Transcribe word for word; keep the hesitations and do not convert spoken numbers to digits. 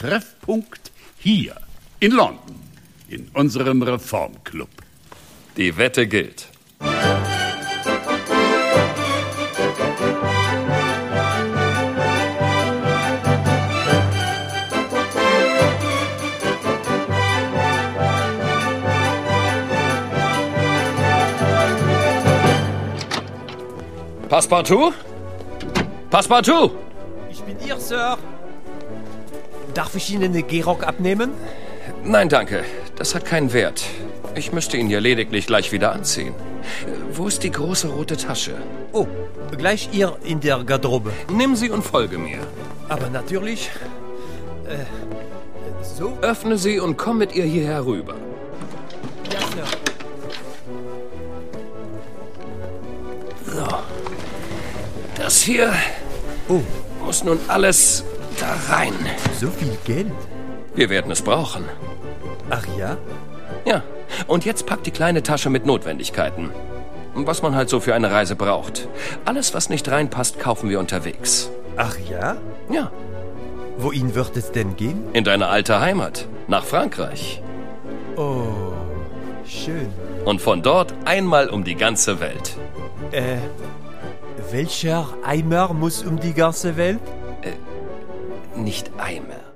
Treffpunkt hier in London, in unserem Reformclub. Die Wette gilt. Passepartout? Passepartout! Ich bin hier, Sir. Darf ich Ihnen den Gehrock abnehmen? Nein, danke. Das hat keinen Wert. Ich müsste ihn hier lediglich gleich wieder anziehen. Wo ist die große rote Tasche? Oh, gleich hier in der Garderobe. Nimm sie und folge mir. Aber natürlich... Äh, so? Öffne sie und komm mit ihr hier herüber. Ja, Sir. So. Das hier Oh, muss nun alles da rein. so viel Geld? Wir werden es brauchen. Ach ja? Ja, und jetzt packt die kleine Tasche mit Notwendigkeiten. Was man halt so für eine Reise braucht. Alles, was nicht reinpasst, kaufen wir unterwegs. Ach ja? Ja, Wohin wird es denn gehen? in deine alte Heimat, nach Frankreich. Oh, schön. Und von dort einmal um die ganze Welt. Äh, welcher Eimer muss um die ganze Welt? Nicht Eimer.